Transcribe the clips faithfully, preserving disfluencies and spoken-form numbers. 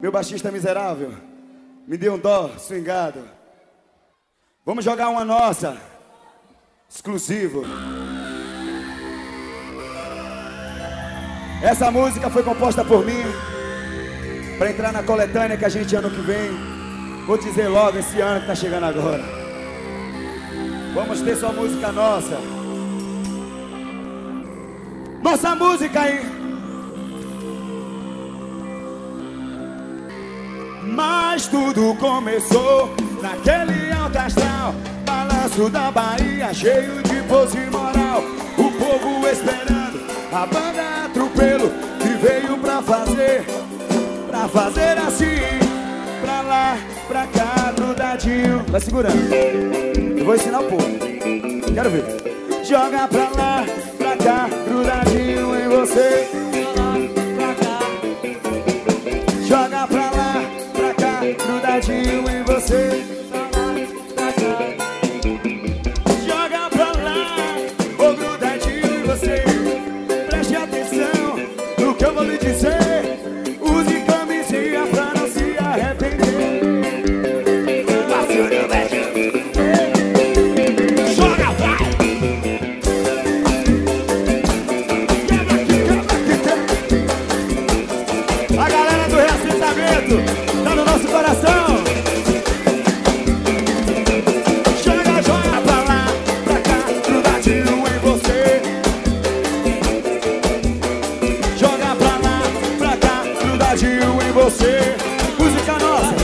Meu baixista miserável, me dê um dó, swingado. Vamos jogar uma nossa, exclusivo. Essa música foi composta por mim, pra entrar na coletânea que a gente ano que vem, vou dizer logo, esse ano que tá chegando agora. Vamos ter sua música nossa. Nossa música aí. Mas tudo começou naquele alto astral, balanço da Bahia, cheio de pose e moral. O povo esperando a banda Atropelo, que veio pra fazer, pra fazer assim, pra lá, pra cá, grudadinho. Vai segurando, eu vou ensinar o povo, quero ver. Joga pra lá, pra cá, grudadinho em você. Joga pra lá, pra cá, grudadinho em você. Joga pra lá, ô grudadinho em você. Preste atenção no que eu vou lhe dizer. Use camisinha pra não se arrepender. Joga, vai! Quebra aqui, quebra aqui, quebra. A galera do reassentamento tá no nosso coração. Joga, joga pra lá, pra cá, grudadinho em você. Joga pra lá, pra cá, grudadinho em você. Música nossa.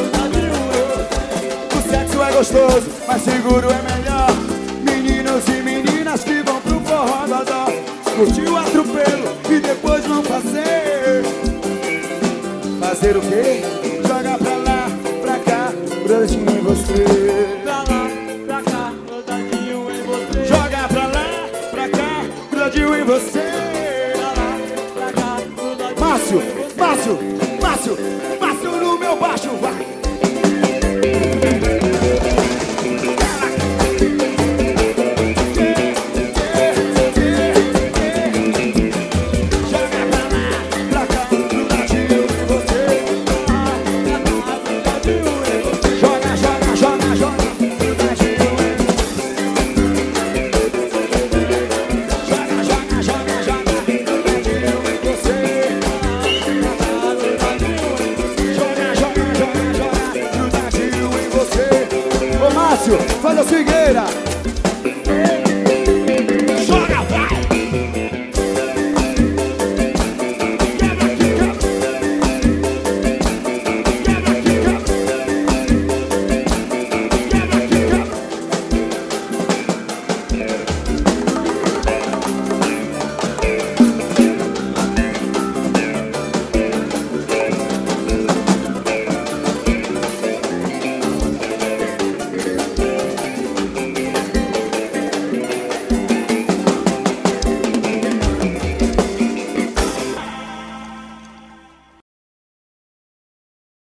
O sexo é gostoso, mas seguro é melhor. Meninos e meninas que vão pro forró dodó, curtir o atropelo e depois vão fazer. Fazer o quê? Joga pra lá, pra cá, grudadinho em você. Pra lá, pra cá, grudadinho em você. Joga pra lá, pra cá, grudadinho em você. Pra lá, pra cá, grudadinho. Márcio, Márcio, Márcio, Márcio no meu baixo, vai. Faz a swingueira.